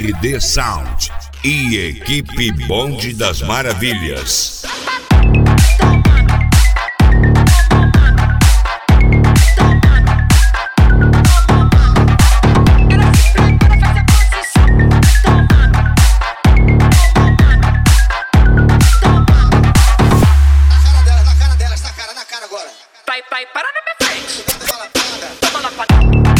RD Sound e equipe Bonde das Maravilhas. Pai, para na minha frente. Toma lá pra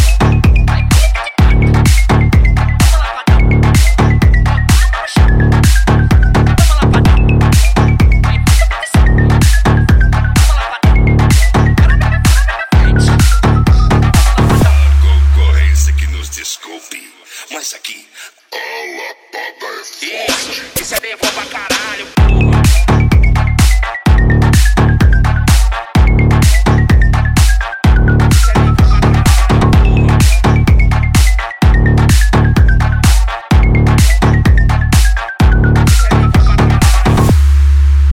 concorrência que nos desculpe, mas aqui a lapada é forte. isso é levou pra caralho.